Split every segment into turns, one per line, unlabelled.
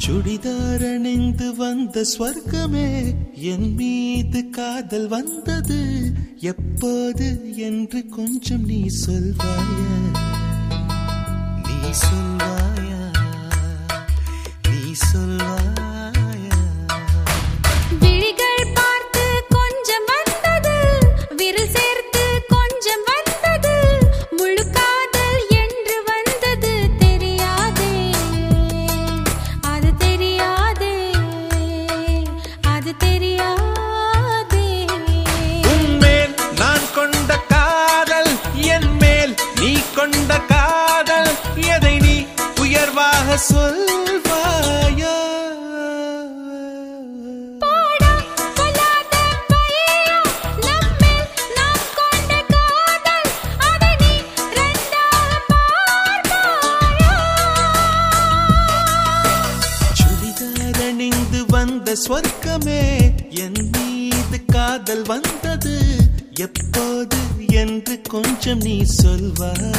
சுடிதார் அணிந்து வந்த ஸ்வர்க்கமே என் மீது காதல் வந்தது எப்போது என்று கொஞ்சம் நீ சொல்வாயா நீ சொல்வாயா நீ சொல்வாயா
விழிகள் பார்த்து கொஞ்சம் வந்தது விரல் சேர்த்து கொஞ்சம் வந்தது முழு காதல் என்று வந்தது தெரியாதே அது தெரியாதே அது தெரியாதே
உன்மேல் நான் கொண்ட காதல் என் மேல் நீ கொண்ட காதல் எதை நீ உயர்வாக சொல்வாயா
போடா சொல்லாத பையா நம்மேல் நாம் கொண்ட காதல் அதை நீ ரெண்டாக பார்ப்பாயா
சுடிதார் அணிந்து வந்த ஸ்வர்க்கமே என் மீது காதல் வந்தது எப்போது என்று கொஞ்சம் நீ சொல்வாயா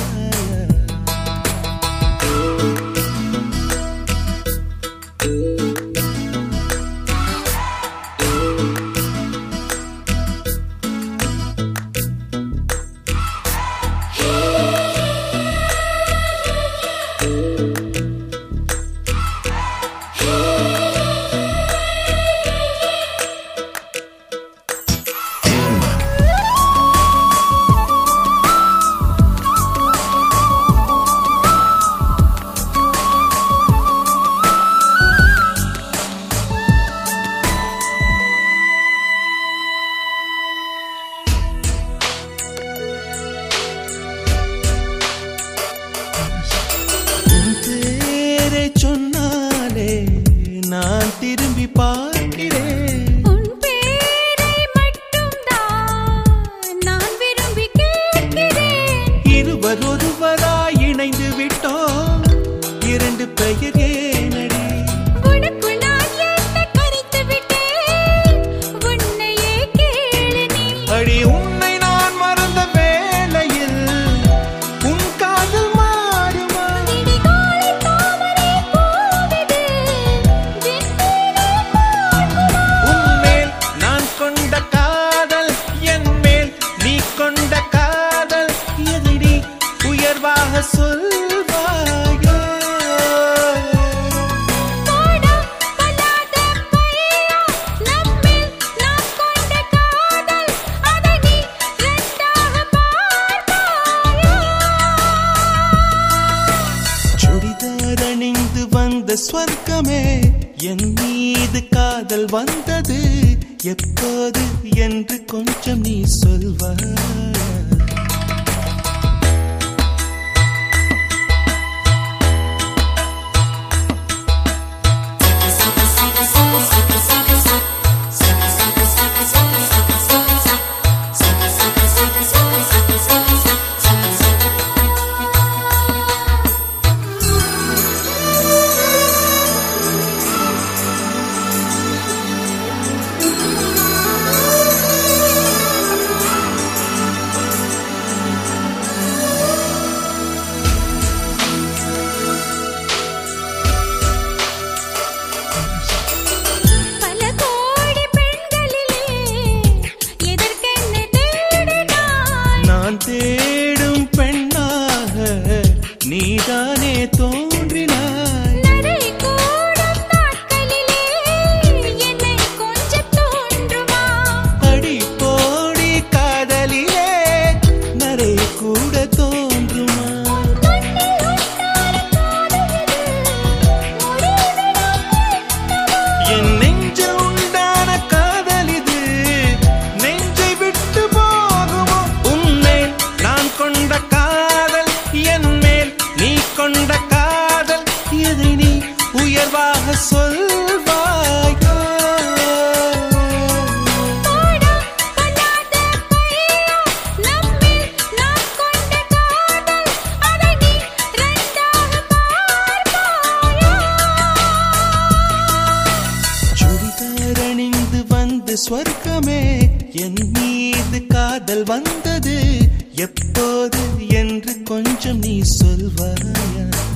சொன்னாலே நான் திரும்பி பார்க்கிறேன்
உன் பேரை மட்டும்தான் நான் விரும்பி கேட்கிறேன்
இருவர் ஒருவராய் இணைந்து விட்டோம் இரண்டு பெயர் ஏனடி
உனக்குள் நான் என்னை கரைத்து விட்டேன் உன்னையே கேளு நீ
அடி உன்னை நான் மறந்த வேளையில் உன் காதல் மாறுமா
விடிகாலை தாமரை பூவிது விண்மீனே பார்க்குமா
உன்மேல் நான் கொண்ட காதல் என் மேல் நீ கொண்ட காதல் எதை நீ உயர்வாக சொல்வாயா
போடா சொல்லாத பையா நம்மேல் நாம் கொண்ட காதல் அதை நீ ரெண்டாக பார்ப்பாயா
சுடிதார் அணிந்து வந்த ஸ்வர்க்கமே என் மீது காதல் வந்தது எப்போது என்று கொஞ்சம் நீ சொல்வாயா
பல கோடி பெண்களிலே எதற்கென்ன தேடினாய்
நான் தேடும் பெண்ணாக நீதானே தோன்றினாய்
நடை கூடும் நாட்களிலே என்னை கொஞ்சம் தோன்றுமா
அடி போடி காதலிலே நரை கூட தோன்றுமா
கண்ணில் உண்டான காதலிது முடிவிடம்
என் நெஞ்சில் உண்டான காதல் இது நெஞ்சை விட்டு போகுமோ உன்மேல் நான் கொண்ட காதல் என் மேல் நீ கொண்ட காதல் எதை நீ உயர்வாக சொல்வாயா
போடா சொல்லாத பையா நம்மேல் நாம் கொண்ட காதல் அதை நீ ரெண்டாக பார்ப்பாயா
சுடிதார் அணிந்து வந்த ஸ்வர்க்கமே என் மீது காதல் வந்தது எப்போது என்று கொஞ்சம் நீ சொல்வாயா